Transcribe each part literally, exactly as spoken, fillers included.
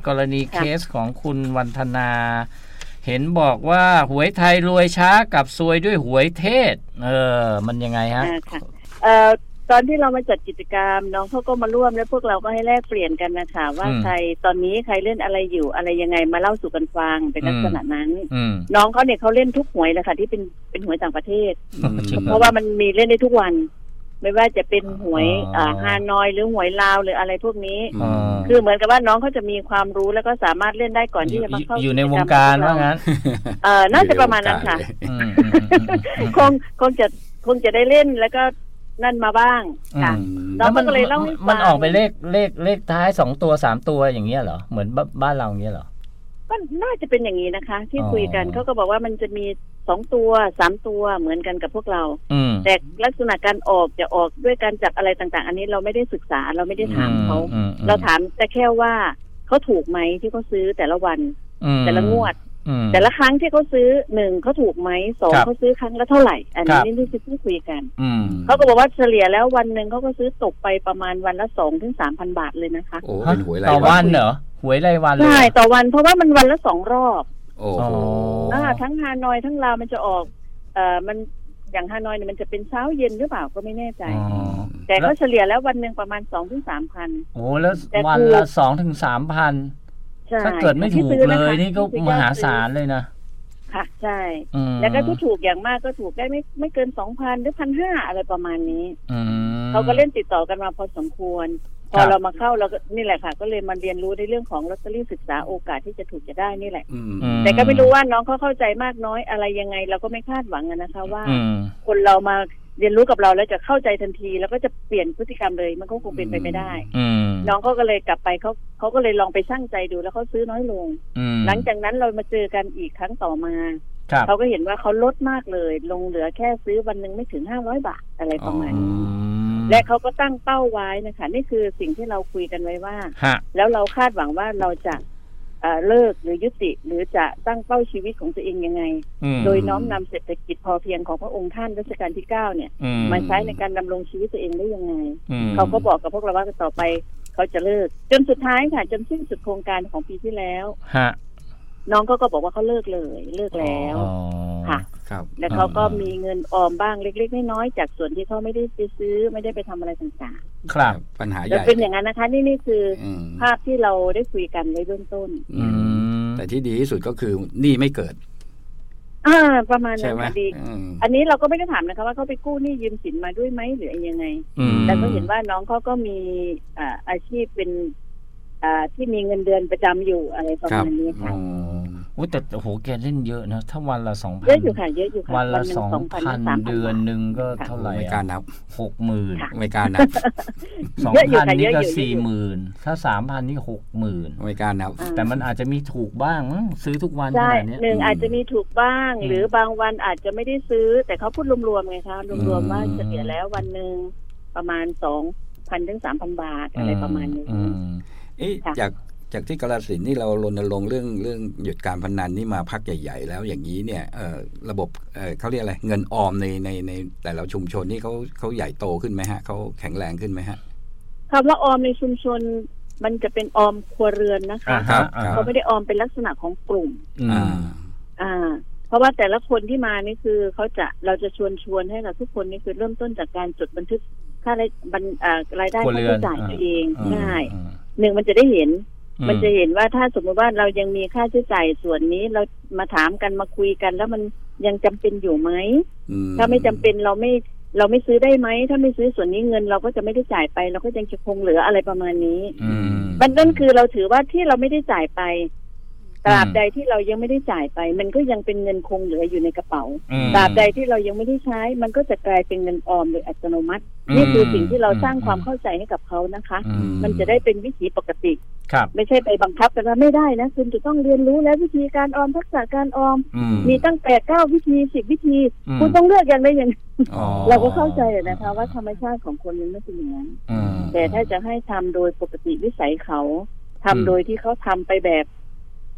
กรณีเคสของคุณวันธนาเห็นบอกว่าหวยไทยรวยช้ากับซวยด้วยหวยเทศเออมันยังไงฮะเอ่อตอนที่เรามาจัดกิจกรรมน้องเขาก็มาร่วมแล้วพวกเราก็ให้แลกเปลี่ยนกันนะคะว่าใครตอนนี้ใครเล่นอะไรอยู่อะไรยังไงมาเล่าสู่กันฟังเป็นลักษณะนั้นน้องเขาเนี่ยเขาเล่นทุกหวยเลยค่ะที่เป็นเป็นหวยต่างประเทศเพราะว่ามันมีเล่นได้ทุกวันไม่ว่าจะเป็นหวยอ่าฮานอยหรือหวยลาวหรืออะไรพวกนี้คือเหมือนกับว่าน้องเขาจะมีความรู้แล้วก็สามารถเล่นได้ก่อนที่จะมาเข้าอยู่ในวงการว่างั้นเออน่าจะประมาณนั้นค่ะคงคงจะคงจะได้เล่นแล้วก็นั่นมาบ้างค่ะน้องก็เลยเล่าให้ฟังมันออกไปเลขเลขเลขท้ายสองตัวสามตัวอย่างเงี้ยเหรอเหมือนบ้านเราอย่างเงี้ยเหรอก็น่าจะเป็นอย่างนี้นะคะที่คุยกันเขาก็บอกว่ามันจะมีสองตัวสามตัวเหมือนกันกับพวกเราแต่ลักษณะการออกจะออกด้วยการจับอะไรต่างๆอันนี้เราไม่ได้ศึกษาเราไม่ได้ถามเขาเราถามแต่แค่ว่าเขาถูกไหมที่เขาซื้อแต่ละวันแต่ละงวดแต่ละครั้งที่เขาซื้อหนึ่งเขาถูกไหมสองเขาซื้อครั้งละเท่าไหร่อันนี้นี่ที่ที่คุยกันเขาก็บอกว่าเฉลี่ยแล้ววันหนึ่งเขาก็ซื้อตกไปประมาณวันละสองถึงสามพันบาทเลยนะคะโอ้เป็นหวยรายวันต่อวันเหรอหวยรายวันเลยใช่ต่อวันเพราะว่ามันวันละสองรอบโอ้อ่าทั้งฮานอยทั้งลาวมันจะออกเอ่อมันอย่างฮานอยเนี่ยมันจะเป็นเช้าเย็นหรือเปล่าก็ไม่แน่ใจแต่เขาเฉลี่ยแล้ววันหนึ่งประมาณสองถึงสามพันโอ้แล้ววันละสองถึงสามพันถ้าเกิดไม่ถูกเลยนี่ก็มหาศาลเลยนะค่ะใช่แล้วก็ที่ถูกอย่างมากก็ถูกได้ไม่ไม่เกินสองพันหรือพันห้าอะไรประมาณนี้เขาก็เล่นติดต่อกันมาพอสมควรพอเรามาเข้าเราก็นี่แหละค่ะก็เลยมาเรียนรู้ในเรื่องของลอตเตอรี่ศึกษาโอกาสที่จะถูกจะได้นี่แหละแต่ก็ไม่รู้ว่าน้องเขาเข้าใจมากน้อยอะไรยังไงเราก็ไม่คาดหวังนะคะว่าคนเรามาเรียนรู้กับเราแล้วจะเข้าใจทันทีแล้วก็จะเปลี่ยนพฤติกรรมเลยมันก็คงเป็นไปไม่ได้น้องเขาก็เลยกลับไปเขาเขาก็เลยลองไปชั่งใจดูแล้วเขาซื้อน้อยลงหลังจากนั้นเรามาเจอกันอีกครั้งต่อมาเขาก็เห็นว่าเขาลดมากเลยลงเหลือแค่ซื้อวันนึงไม่ถึงห้าร้อยบาทอะไรประมาณนี้และเขาก็ตั้งเป้าไว้นะคะนี่คือสิ่งที่เราคุยกันไว้ว่าแล้วเราคาดหวังว่าเราจะเลิกหรือยุติหรือจะตั้งเป้าชีวิตของตัวเองยังไงโดยน้อมนำเศรษฐกิจพอเพียงของพระองค์ท่านรัชกาลที่เก้าเนี่ยมาใช้ในการดำรงชีวิตตัวเองได้ยังไงเขาก็บอกกับพวกเราว่าต่อไปเขาจะเลิกจนสุดท้ายค่ะจนสิ้นสุดโครงการของปีที่แล้วน้องก็ก็บอกว่าเขาเลิกเลยเลิกแล้วค่ะแล้วเขาก็มีเงินออมบ้างเล็กๆน้อยๆจากส่วนที่เขาไม่ได้ไปซื้อไม่ได้ไปทำอะไรต่างๆครับปัญหาใหญ่แล้วเป็นอย่างนั้นนะคะนี่นี่คือภาพที่เราได้คุยกันในเบื้องต้นแต่ที่ดีที่สุดก็คือหนี้ไม่เกิดอ่าประมาณนั้นค่ะดีอันนี้เราก็ไม่ได้ถามนะคะว่าเขาไปกู้หนี้ยืมสินมาด้วยไหมหรือยังไงแต่ก็เห็นว่าน้องเขาก็มีอ่าอาชีพเป็นอ่าที่มีเงินเดือนประจำอยู่อะไรประมาณนี้ค่ะโอ้แต่โอ้โหแกเล่นเยอะนะถ้าวันละสองพันเยอะอยู่ค่ะเยอะอยู่ค่ะวันละสองพันเดือนหนึ่งก็เท่าไหร่ไม่กล้านับหกหมื่นไม่กล้านับสองพันนี่ก็สี่หมื่นถ้าสามพันนี่หกหมื่นไม่กล้านับแต่มันอาจจะมีถูกบ้างซื้อทุกวันขนาดนี้หนึ่งอาจจะมีถูกบ้างหรือบางวันอาจจะไม่ได้ซื้อแต่เขาพูดรวมๆไงคะรวมๆว่าเฉลี่ยแล้ววันหนึ่งประมาณสองพันถึงสามพันบาทอะไรประมาณนี้เอ๊ะจากจากที่กาฬสินธุ์นี่เรารณรงค์เรื่องเรื่องหยุดการพนันนี่มาพักใหญ่ๆแล้วอย่างนี้เนี่ยระบบเขาเรียกอะไรเงินออมในในในแต่ละชุมชนนี่เขาเขาใหญ่โตขึ้นไหมฮะเขาแข็งแรงขึ้นไหมฮะคำว่าออมในชุมชนมันจะเป็นออมครัวเรือนนะคะเขาไม่ได้ออมเป็นลักษณะของกลุ่มอ่าอ่าเพราะว่าแต่ละคนที่มานี่คือเขาจะเราจะชวนชวนให้เราทุกคนนี่คือเริ่มต้นจากการจดบันทึกค่ารายบันรายได้ค่าใช้จ่ายตัวเองใช่หนึ่งมันจะได้เห็นมันจะเห็นว่าถ้าสมมติว่าเรายังมีค่าใช้จ่ายส่วนนี้เรามาถามกันมาคุยกันแล้วมันยังจำเป็นอยู่ไหมถ้าไม่จำเป็นเราไม่เราไม่ซื้อได้ไหมถ้าไม่ซื้อส่วนนี้เงินเราก็จะไม่ได้จ่ายไปเราก็ยังจะคงเหลืออะไรประมาณนี้มันนั่นคือเราถือว่าที่เราไม่ได้จ่ายไปตราบใดที่เรายังไม่ได้จ่ายไปมันก็ยังเป็นเงินคงเหลืออยู่ในกระเป๋าตราบใดที่เรายังไม่ได้ใช้มันก็จะกลายเป็นเงินออมโดยอัตโนมัตินี่คือสิ่งที่เราสร้างความเข้าใจให้กับเขานะคะมันจะได้เป็นวิถีปกติไม่ใช่ไปบังคับกันว่าไม่ได้นะคุณจะต้องเรียนรู้แล้ววิธีการออมทักษะการออมมีตั้งแต่เก้าวิธีสิบวิธีคุณต้องเลือกอย่างใดอย่างเราก็เข้าใจนะคะว่าธรรมชาติของคนมันไม่เป็นอย่างนั้นแต่ถ้าจะให้ทำโดยปกติวิสัยเขาทำโดยที่เขาทำไปแบบ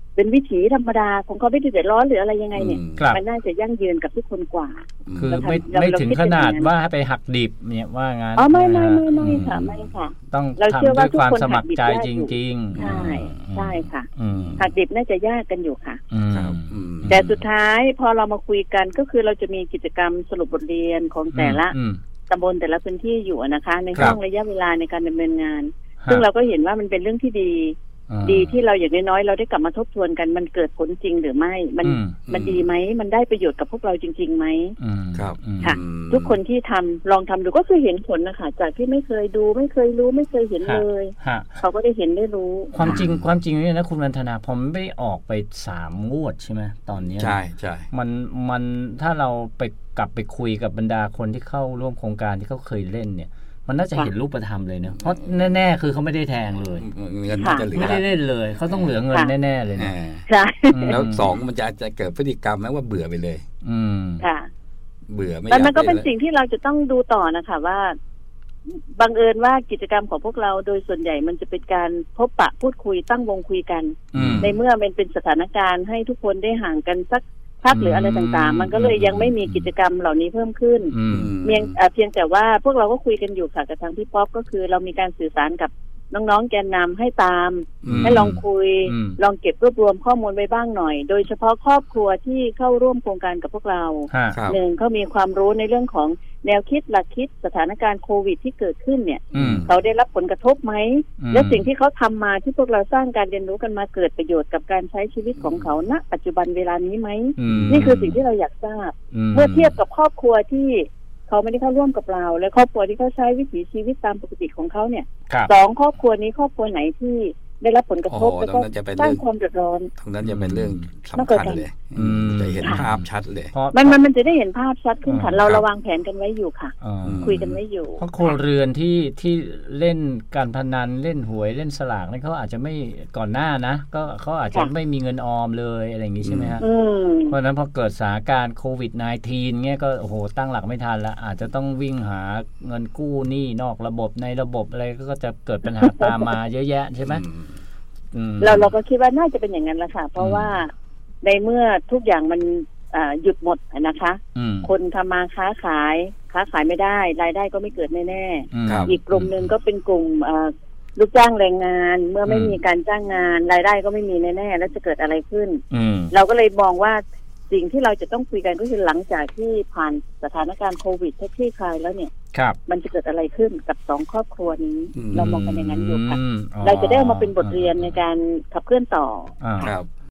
เป็นวิถีธรรมดาของเขาไม่ได้เดือดร้อนหรืออะไรยังไงเนี่ยมันน่าจะยั่งยืนกับทุกคนกว่าคือไม่ไม่ถึงขนาดว่าไปหักดิบเนี่ยว่างั้นอ๋อไม่ไม่ไม่ไม่ค่ะไม่ค่ะต้องทำด้วยความสมัครใจจริงๆใช่ใช่ค่ะหักดิบน่าจะยากกันอยู่ค่ะครับแต่สุดท้ายพอเรามาคุยกันก็คือเราจะมีกิจกรรมสรุปบทเรียนของแต่ละตำบลแต่ละพื้นที่อยู่นะคะในช่วงระยะเวลาในการดำเนินงานซึ่งเราก็เห็นว่ามันเป็นเรื่องที่ดีดีที่เราอย่างน้อยๆเราได้กลับมาทบทวนกันมันเกิดผลจริงหรือไม่มันมันดีไหมมันได้ประโยชน์กับพวกเราจริงๆไหมครับค่ะทุกคนที่ทำลองทำดูก็คือเห็นผลนะคะจากที่ไม่เคยดูไม่เคยรู้ไม่เคยเห็นเลยเขาก็ได้เห็นได้รู้ความจริงความจริงเนี่ยนะคุณวันธนาผมไม่ออกไปสามงวดใช่ไหมตอนนี้ใช่ใช่มันมันถ้าเราไปกลับไปคุยกับบรรดาคนที่เข้าร่วมโครงการที่เขาเคยเล่นเนี่ยมันน่าจะเห็นรูปธรรมเลยเนอะเพราะแน่ๆคือเขาไม่ได้แทงเลยเงินจะเหลือไม่ได้เล่นเลยเขาต้องเหลือเงินแน่ๆเลยนะใช่แล้วสองมันจะจะเกิดพฤติกรรมแม้ว่าเบื่อไปเลยอืมค่ะเบื่อไม่แต่มันก็เป็นสิ่งที่เราจะต้องดูต่อนะคะว่าบังเอิญว่ากิจกรรมของพวกเราโดยส่วนใหญ่มันจะเป็นการพบปะพูดคุยตั้งวงคุยกันในเมื่อมันเป็นสถานการณ์ให้ทุกคนได้ห่างกันสักพักหรืออะไรต่างๆมันก็เลยยังไม่มีกิจกรรมเหล่านี้เพิ่มขึ้นเพียงเพียงแต่ว่าพวกเราก็คุยกันอยู่ค่ะกับทางพี่ป๊อปก็คือเรามีการสื่อสารกับน้องๆแกนนำให้ตามให้ลองคุยลองเก็บรวบรวมข้อมูลไว้บ้างหน่อยโดยเฉพาะครอบครัวที่เข้าร่วมโครงการกับพวกเราหนึ่งเขามีความรู้ในเรื่องของแนวคิดหลักคิดสถานการณ์โควิดที่เกิดขึ้นเนี่ยเขาได้รับผลกระทบไหมและสิ่งที่เขาทำมาที่พวกเราสร้างการเรียนรู้กันมาเกิดประโยชน์กับการใช้ชีวิตของเขาณปัจจุบันเวลานี้ไหมนี่คือสิ่งที่เราอยากทราบเมื่อเทียบกับครอบครัวที่เขาไม่ได้เข้าร่วมกับเราและครอบครัวที่เขาใช้วิถีชีวิตตามปกติของเขาเนี่ยสองครอบครัวนี้ครอบครัวไหนที่ได้รับผลกระทบแล้วก็สร้างความเดือดร้อนตรงนั้นจะเป็นเรื่องสำคัญเลยจะเห็นภาพชัดเลยมันมันมันจะได้เห็นภาพชัดขึ้นค่ะเราระวังแผนกันไว้อยู่ค่ะคุยกันไว้อยู่เพราะครัวเรือนที่ที่เล่นการพนันเล่นหวยเล่นสลากนี่เขาอาจจะไม่ก่อนหน้านะก็เขาอาจจะไม่มีเงินออมเลยอะไรอย่างนี้ใช่ไหมฮะเพราะนั้นพอเกิดสถานการณ์โควิด สิบเก้า เงี้ยก็โอ้โหตั้งหลักไม่ทันละอาจจะต้องวิ่งหาเงินกู้หนี้นอกระบบในระบบอะไรก็จะเกิดปัญหาตามมาเยอะแยะใช่ไหมเราเราก็คิดว่าน่าจะเป็นอย่างนั้นแหละค่ะเพราะว่าในเมื่อทุกอย่างมันหยุดหมดนะคะคนทำมาค้าขายค้าขายไม่ได้รายได้ก็ไม่เกิดแน่ๆอีกกลุ่มหนึ่งก็เป็นกลุ่มลูกจ้างแรงงานเมื่อไม่มีการจ้างงานรายได้ก็ไม่มีแน่ๆแล้วจะเกิดอะไรขึ้นเราก็เลยมองว่าสิ่งที่เราจะต้องคุยกันก็คือหลังจากที่ผ่านสถานการณ์โควิดที่คลายแล้วเนี่ยมันจะเกิดอะไรขึ้นกับสองครอบครัวนี้เรามองกันอย่างนั้นอยู่ค่ะเราจะได้เอามาเป็นบทเรียนในการขับเคลื่อนต่อ